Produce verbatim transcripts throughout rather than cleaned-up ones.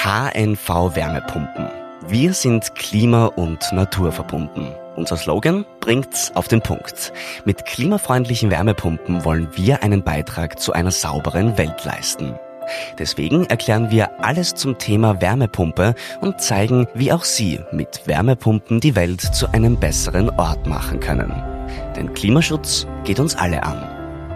K N V Wärmepumpen. Wir sind klima- und naturverbunden. Unser Slogan bringt's auf den Punkt. Mit klimafreundlichen Wärmepumpen wollen wir einen Beitrag zu einer sauberen Welt leisten. Deswegen erklären wir alles zum Thema Wärmepumpe und zeigen, wie auch Sie mit Wärmepumpen die Welt zu einem besseren Ort machen können. Denn Klimaschutz geht uns alle an.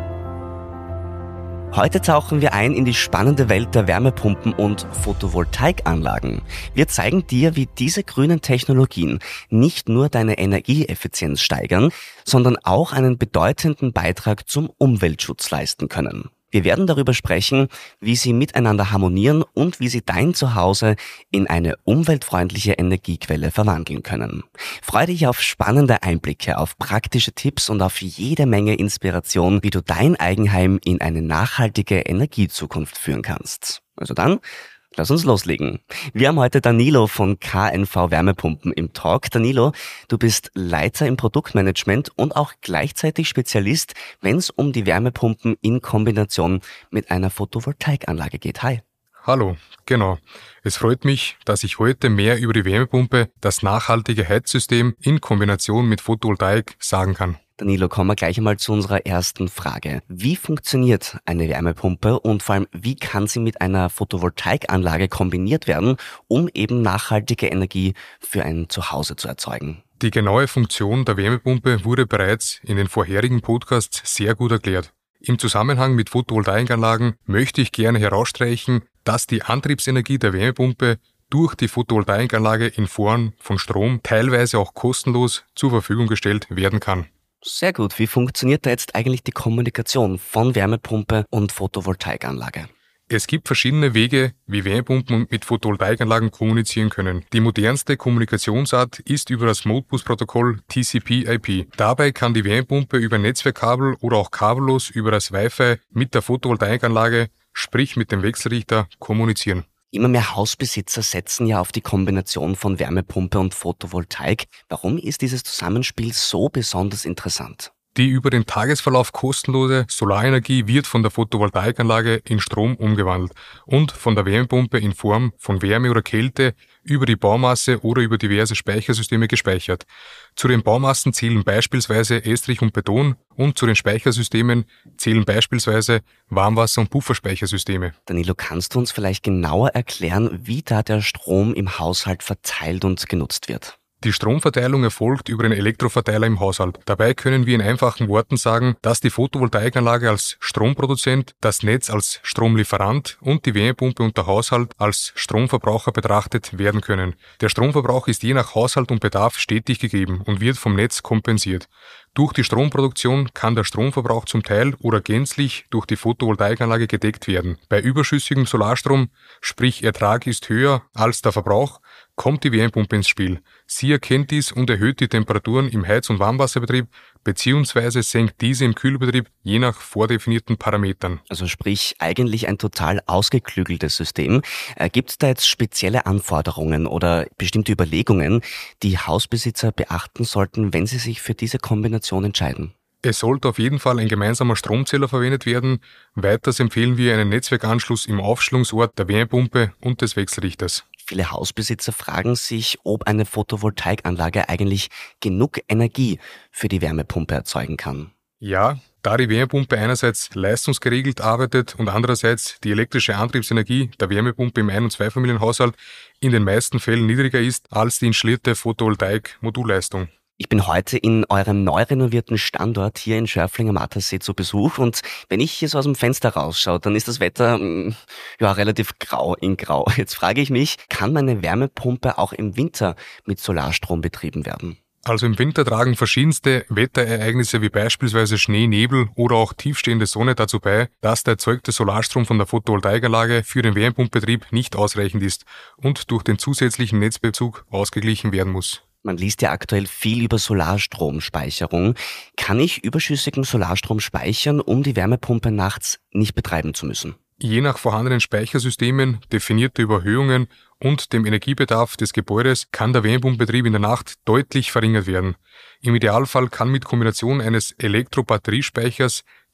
Heute tauchen wir ein in die spannende Welt der Wärmepumpen und Photovoltaikanlagen. Wir zeigen dir, wie diese grünen Technologien nicht nur deine Energieeffizienz steigern, sondern auch einen bedeutenden Beitrag zum Umweltschutz leisten können. Wir werden darüber sprechen, wie sie miteinander harmonieren und wie sie dein Zuhause in eine umweltfreundliche Energiequelle verwandeln können. Freue dich auf spannende Einblicke, auf praktische Tipps und auf jede Menge Inspiration, wie du dein Eigenheim in eine nachhaltige Energiezukunft führen kannst. Also dann, lass uns loslegen. Wir haben heute Danilo von K N V Wärmepumpen im Talk. Danilo, du bist Leiter im Produktmanagement und auch gleichzeitig Spezialist, wenn es um die Wärmepumpen in Kombination mit einer Photovoltaikanlage geht. Hi. Hallo, genau. Es freut mich, dass ich heute mehr über die Wärmepumpe, das nachhaltige Heizsystem in Kombination mit Photovoltaik sagen kann. Danilo, kommen wir gleich einmal zu unserer ersten Frage. Wie funktioniert eine Wärmepumpe und vor allem, wie kann sie mit einer Photovoltaikanlage kombiniert werden, um eben nachhaltige Energie für ein Zuhause zu erzeugen? Die genaue Funktion der Wärmepumpe wurde bereits in den vorherigen Podcasts sehr gut erklärt. Im Zusammenhang mit Photovoltaikanlagen möchte ich gerne herausstreichen, dass die Antriebsenergie der Wärmepumpe durch die Photovoltaikanlage in Form von Strom teilweise auch kostenlos zur Verfügung gestellt werden kann. Sehr gut. Wie funktioniert da jetzt eigentlich die Kommunikation von Wärmepumpe und Photovoltaikanlage? Es gibt verschiedene Wege, wie Wärmepumpen mit Photovoltaikanlagen kommunizieren können. Die modernste Kommunikationsart ist über das Modbus-Protokoll T C P I P. Dabei kann die Wärmepumpe über Netzwerkkabel oder auch kabellos über das Wi-Fi mit der Photovoltaikanlage, sprich mit dem Wechselrichter, kommunizieren. Immer mehr Hausbesitzer setzen ja auf die Kombination von Wärmepumpe und Photovoltaik. Warum ist dieses Zusammenspiel so besonders interessant? Die über den Tagesverlauf kostenlose Solarenergie wird von der Photovoltaikanlage in Strom umgewandelt und von der Wärmepumpe in Form von Wärme oder Kälte über die Baumasse oder über diverse Speichersysteme gespeichert. Zu den Baumassen zählen beispielsweise Estrich und Beton und zu den Speichersystemen zählen beispielsweise Warmwasser- und Pufferspeichersysteme. Danilo, kannst du uns vielleicht genauer erklären, wie da der Strom im Haushalt verteilt und genutzt wird? Die Stromverteilung erfolgt über den Elektroverteiler im Haushalt. Dabei können wir in einfachen Worten sagen, dass die Photovoltaikanlage als Stromproduzent, das Netz als Stromlieferant und die Wärmepumpe und der Haushalt als Stromverbraucher betrachtet werden können. Der Stromverbrauch ist je nach Haushalt und Bedarf stetig gegeben und wird vom Netz kompensiert. Durch die Stromproduktion kann der Stromverbrauch zum Teil oder gänzlich durch die Photovoltaikanlage gedeckt werden. Bei überschüssigem Solarstrom, sprich Ertrag ist höher als der Verbrauch, kommt die Wärmepumpe ins Spiel. Sie erkennt dies und erhöht die Temperaturen im Heiz- und Warmwasserbetrieb bzw. senkt diese im Kühlbetrieb je nach vordefinierten Parametern. Also sprich eigentlich ein total ausgeklügeltes System. Äh, Gibt es da jetzt spezielle Anforderungen oder bestimmte Überlegungen, die Hausbesitzer beachten sollten, wenn sie sich für diese Kombination entscheiden? Es sollte auf jeden Fall ein gemeinsamer Stromzähler verwendet werden. Weiters empfehlen wir einen Netzwerkanschluss im Aufstellungsort der Wärmepumpe und des Wechselrichters. Viele Hausbesitzer fragen sich, ob eine Photovoltaikanlage eigentlich genug Energie für die Wärmepumpe erzeugen kann. Ja, da die Wärmepumpe einerseits leistungsgeregelt arbeitet und andererseits die elektrische Antriebsenergie der Wärmepumpe im Ein- und Zweifamilienhaushalt in den meisten Fällen niedriger ist als die installierte Photovoltaik-Modulleistung. Ich bin heute in eurem neu renovierten Standort hier in Schörfling am Attersee zu Besuch und wenn ich hier so aus dem Fenster rausschaue, dann ist das Wetter mh, ja relativ grau in grau. Jetzt frage ich mich, kann meine Wärmepumpe auch im Winter mit Solarstrom betrieben werden? Also im Winter tragen verschiedenste Wetterereignisse wie beispielsweise Schnee, Nebel oder auch tiefstehende Sonne dazu bei, dass der erzeugte Solarstrom von der Photovoltaikanlage für den Wärmepumpbetrieb nicht ausreichend ist und durch den zusätzlichen Netzbezug ausgeglichen werden muss. Man liest ja aktuell viel über Solarstromspeicherung. Kann ich überschüssigen Solarstrom speichern, um die Wärmepumpe nachts nicht betreiben zu müssen? Je nach vorhandenen Speichersystemen, definierter Überhöhungen und dem Energiebedarf des Gebäudes kann der Wärmepumpenbetrieb in der Nacht deutlich verringert werden. Im Idealfall kann mit Kombination eines Elektrobatteriespeichers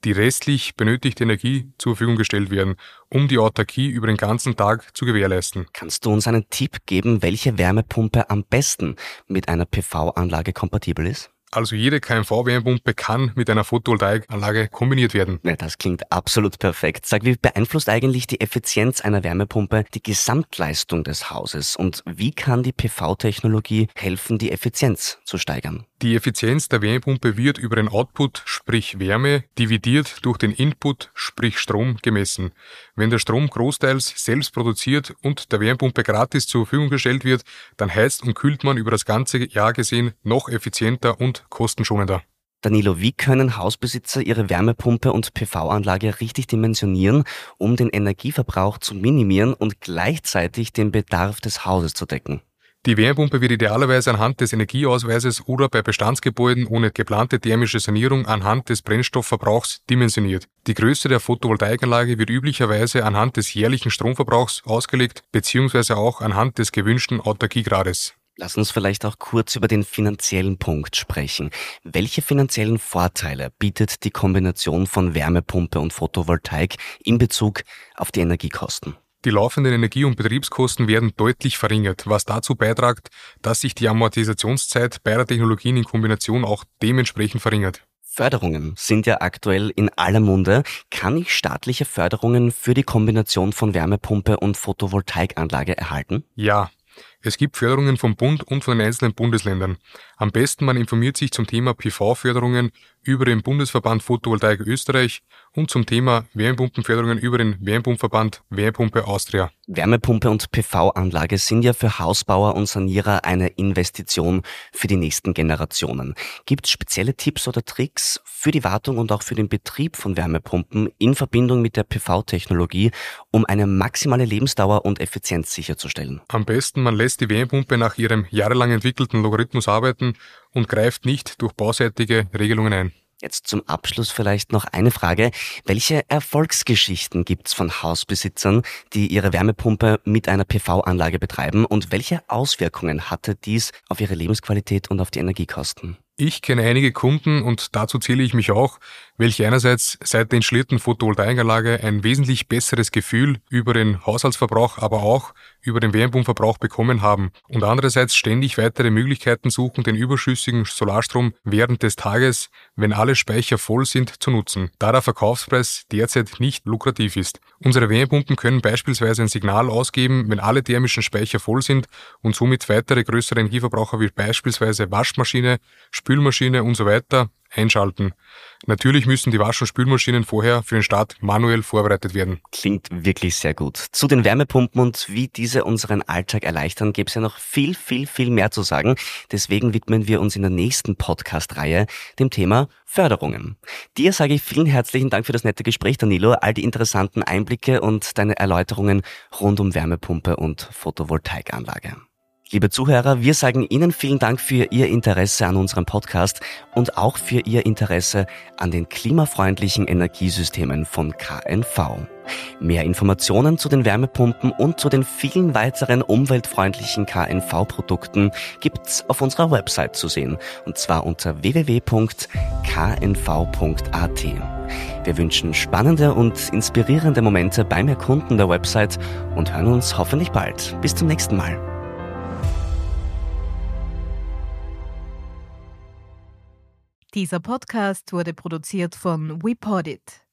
die restlich benötigte Energie zur Verfügung gestellt werden, um die Autarkie über den ganzen Tag zu gewährleisten. Kannst du uns einen Tipp geben, welche Wärmepumpe am besten mit einer P V-Anlage kompatibel ist? Also jede K M V-Wärmepumpe kann mit einer Photovoltaikanlage kombiniert werden. Ja, das klingt absolut perfekt. Sag, wie beeinflusst eigentlich die Effizienz einer Wärmepumpe die Gesamtleistung des Hauses und wie kann die P V-Technologie helfen, die Effizienz zu steigern? Die Effizienz der Wärmepumpe wird über den Output, sprich Wärme, dividiert durch den Input, sprich Strom, gemessen. Wenn der Strom großteils selbst produziert und der Wärmepumpe gratis zur Verfügung gestellt wird, dann heizt und kühlt man über das ganze Jahr gesehen noch effizienter und kostenschonender. Danilo, wie können Hausbesitzer ihre Wärmepumpe und P V-Anlage richtig dimensionieren, um den Energieverbrauch zu minimieren und gleichzeitig den Bedarf des Hauses zu decken? Die Wärmepumpe wird idealerweise anhand des Energieausweises oder bei Bestandsgebäuden ohne geplante thermische Sanierung anhand des Brennstoffverbrauchs dimensioniert. Die Größe der Photovoltaikanlage wird üblicherweise anhand des jährlichen Stromverbrauchs ausgelegt bzw. auch anhand des gewünschten Autarkiegrades. Lass uns vielleicht auch kurz über den finanziellen Punkt sprechen. Welche finanziellen Vorteile bietet die Kombination von Wärmepumpe und Photovoltaik in Bezug auf die Energiekosten? Die laufenden Energie- und Betriebskosten werden deutlich verringert, was dazu beiträgt, dass sich die Amortisationszeit beider Technologien in Kombination auch dementsprechend verringert. Förderungen sind ja aktuell in aller Munde. Kann ich staatliche Förderungen für die Kombination von Wärmepumpe und Photovoltaikanlage erhalten? Ja. Es gibt Förderungen vom Bund und von den einzelnen Bundesländern. Am besten man informiert sich zum Thema P V-Förderungen über den Bundesverband Photovoltaik Österreich und zum Thema Wärmepumpenförderungen über den Wärmepumpenverband Wärmepumpe Austria. Wärmepumpe und P V-Anlage sind ja für Hausbauer und Sanierer eine Investition für die nächsten Generationen. Gibt es spezielle Tipps oder Tricks für die Wartung und auch für den Betrieb von Wärmepumpen in Verbindung mit der P V-Technologie, um eine maximale Lebensdauer und Effizienz sicherzustellen? Am besten man lässt die Wärmepumpe nach ihrem jahrelang entwickelten Logarithmus arbeiten und greift nicht durch bauseitige Regelungen ein. Jetzt zum Abschluss vielleicht noch eine Frage. Welche Erfolgsgeschichten gibt's von Hausbesitzern, die ihre Wärmepumpe mit einer P V-Anlage betreiben und welche Auswirkungen hatte dies auf ihre Lebensqualität und auf die Energiekosten? Ich kenne einige Kunden und dazu zähle ich mich auch, welche einerseits seit der installierten Photovoltaikanlage ein wesentlich besseres Gefühl über den Haushaltsverbrauch, aber auch über den Wärmepumpenverbrauch bekommen haben und andererseits ständig weitere Möglichkeiten suchen, den überschüssigen Solarstrom während des Tages, wenn alle Speicher voll sind, zu nutzen, da der Verkaufspreis derzeit nicht lukrativ ist. Unsere Wärmepumpen können beispielsweise ein Signal ausgeben, wenn alle thermischen Speicher voll sind und somit weitere größere Energieverbraucher wie beispielsweise Waschmaschine, Spülmaschine und so weiter einschalten. Natürlich müssen die Wasch- und Spülmaschinen vorher für den Start manuell vorbereitet werden. Klingt wirklich sehr gut. Zu den Wärmepumpen und wie diese unseren Alltag erleichtern, gäbe es ja noch viel, viel, viel mehr zu sagen. Deswegen widmen wir uns in der nächsten Podcast-Reihe dem Thema Förderungen. Dir sage ich vielen herzlichen Dank für das nette Gespräch, Danilo, all die interessanten Einblicke und deine Erläuterungen rund um Wärmepumpe und Photovoltaikanlage. Liebe Zuhörer, wir sagen Ihnen vielen Dank für Ihr Interesse an unserem Podcast und auch für Ihr Interesse an den klimafreundlichen Energiesystemen von K N V. Mehr Informationen zu den Wärmepumpen und zu den vielen weiteren umweltfreundlichen K N V-Produkten gibt's auf unserer Website zu sehen, und zwar unter w w w punkt k n v punkt a t. Wir wünschen spannende und inspirierende Momente beim Erkunden der Website und hören uns hoffentlich bald. Bis zum nächsten Mal. Dieser Podcast wurde produziert von WePodit.